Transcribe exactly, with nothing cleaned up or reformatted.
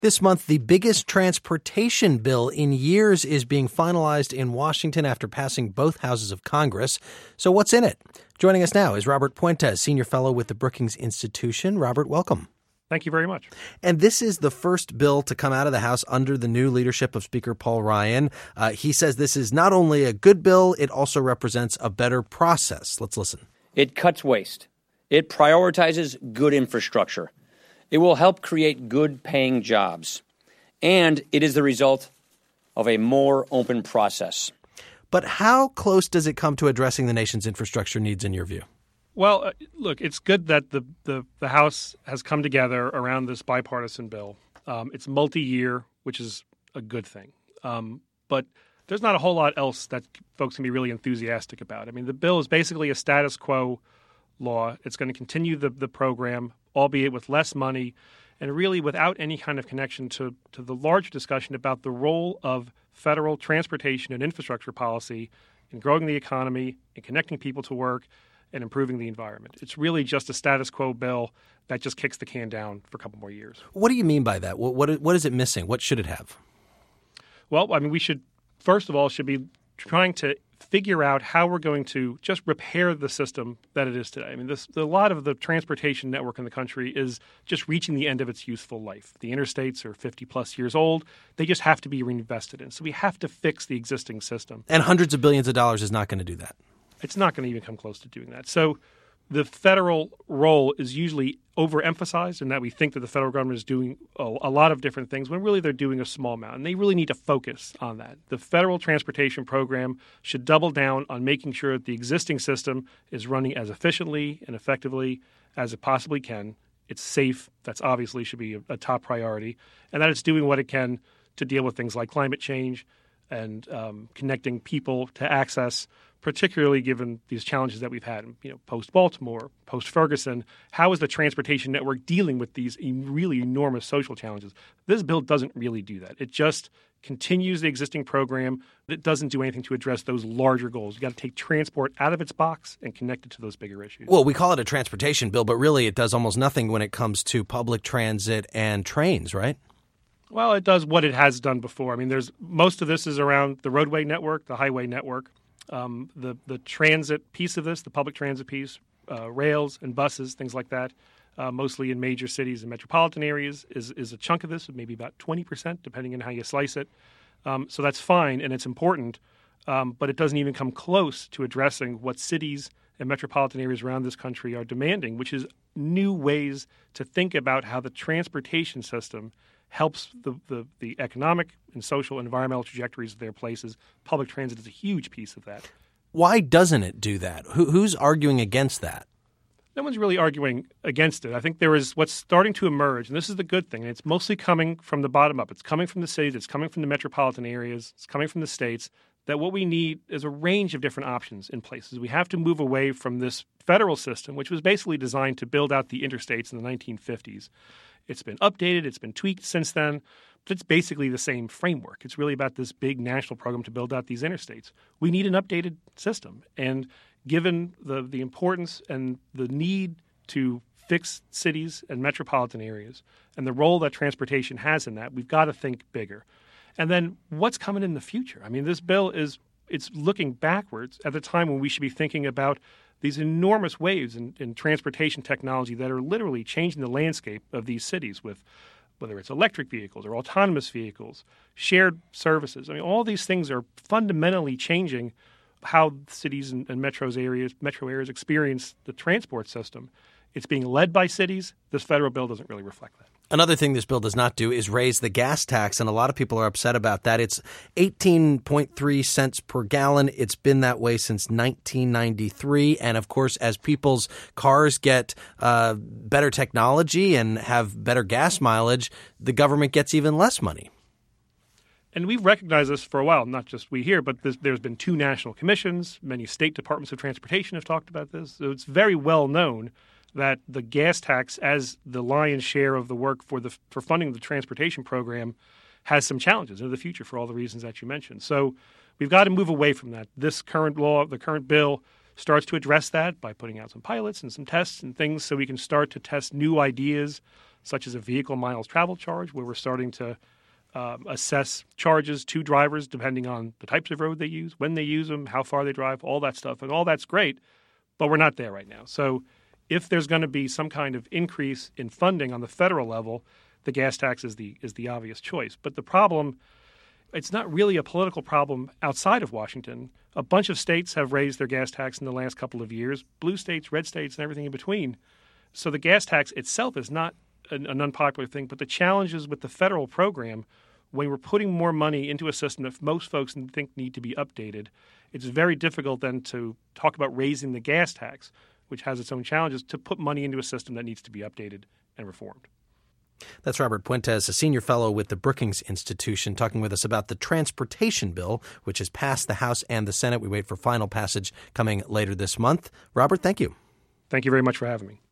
This month, the biggest transportation bill in years is being finalized in Washington after passing both houses of Congress. So what's in it? Joining us now is Robert Puentes, Senior Fellow with the Brookings Institution. Robert, welcome. Thank you very much. And this is the first bill to come out of the House under the new leadership of Speaker Paul Ryan. Uh, he says this is not only a good bill, it also represents a better process. Let's listen. It cuts waste. It prioritizes good infrastructure. It will help create good-paying jobs. And it is the result of a more open process. But how close does it come to addressing the nation's infrastructure needs in your view? Well, uh, look, it's good that the, the, the House has come together around this bipartisan bill. Um, it's multi-year, which is a good thing. Um, but there's not a whole lot else that folks can be really enthusiastic about. I mean, the bill is basically a status quo law. It's going to continue the, the program, albeit with less money, and really without any kind of connection to, to the larger discussion about the role of federal transportation and infrastructure policy in growing the economy and connecting people to work and improving the environment. It's really just a status quo bill that just kicks the can down for a couple more years. What do you mean by that? What, what, what is it missing? What should it have? Well, I mean, we should, first of all, should be trying to figure out how we're going to just repair the system that it is today. I mean, this, a lot of the transportation network in the country is just reaching the end of its useful life. The interstates are fifty plus years old. They just have to be reinvested in. So we have to fix the existing system. And hundreds of billions of dollars is not going to do that. It's not going to even come close to doing that. So the federal role is usually overemphasized in that we think that the federal government is doing a, a lot of different things when really they're doing a small amount. And they really need to focus on that. The federal transportation program should double down on making sure that the existing system is running as efficiently and effectively as it possibly can. It's safe. That's obviously should be a, a top priority. And that it's doing what it can to deal with things like climate change and um, connecting people to access, particularly given these challenges that we've had, you know, post-Baltimore, post-Ferguson. How is the transportation network dealing with these really enormous social challenges? This bill doesn't really do that. It just continues the existing program. It doesn't do anything to address those larger goals. You've got to take transport out of its box and connect it to those bigger issues. Well, we call it a transportation bill, but really it does almost nothing when it comes to public transit and trains, right? Well, it does what it has done before. I mean, there's most of this is around the roadway network, the highway network. Um, the, the transit piece of this, the public transit piece, uh, rails and buses, things like that, uh, mostly in major cities and metropolitan areas, is, is a chunk of this, maybe about twenty percent, depending on how you slice it. Um, so that's fine and it's important, um, but it doesn't even come close to addressing what cities and metropolitan areas around this country are demanding, which is new ways to think about how the transportation system helps the, the, the economic and social and environmental trajectories of their places. Public transit is a huge piece of that. Why doesn't it do that? Who, who's arguing against that? No one's really arguing against it. I think there is what's starting to emerge, and this is the good thing, and it's mostly coming from the bottom up. It's coming from the cities, it's coming from the metropolitan areas, it's coming from the states, that what we need is a range of different options in places. We have to move away from this federal system, which was basically designed to build out the interstates in the nineteen fifties. It's been updated, it's been tweaked since then, but it's basically the same framework. It's really about this big national program to build out these interstates. We need an updated system. And given the, the importance and the need to fix cities and metropolitan areas and the role that transportation has in that, we've got to think bigger. And then what's coming in the future? I mean, this bill is it's looking backwards at the time when we should be thinking about these enormous waves in, in transportation technology that are literally changing the landscape of these cities with whether it's electric vehicles or autonomous vehicles, shared services. I mean, all these things are fundamentally changing how cities and, and metros areas, metro areas experience the transport system. It's being led by cities. This federal bill doesn't really reflect that. Another thing this bill does not do is raise the gas tax, and a lot of people are upset about that. It's eighteen point three cents per gallon. It's been that way since nineteen ninety-three. And, of course, as people's cars get uh, better technology and have better gas mileage, the government gets even less money. And we've recognized this for a while, not just we here, but there's been two national commissions. Many state departments of transportation have talked about this. So it's very well known that the gas tax, as the lion's share of the work for the for funding the transportation program, has some challenges in the future for all the reasons that you mentioned. So we've got to move away from that. This current law, the current bill, starts to address that by putting out some pilots and some tests and things so we can start to test new ideas such as a vehicle miles travel charge, where we're starting to um, assess charges to drivers depending on the types of road they use, when they use them, how far they drive, all that stuff. And all that's great, but we're not there right now. So if there's going to be some kind of increase in funding on the federal level, the gas tax is the is the obvious choice. But the problem, it's not really a political problem outside of Washington. A bunch of states have raised their gas tax in the last couple of years, blue states, red states, and everything in between. So the gas tax itself is not an, an unpopular thing, but the challenges with the federal program, when we're putting more money into a system that most folks think need to be updated, it's very difficult then to talk about raising the gas tax, which has its own challenges, to put money into a system that needs to be updated and reformed. That's Robert Puentes, a senior fellow with the Brookings Institution, talking with us about the transportation bill, which has passed the House and the Senate. We wait for final passage coming later this month. Robert, thank you. Thank you very much for having me.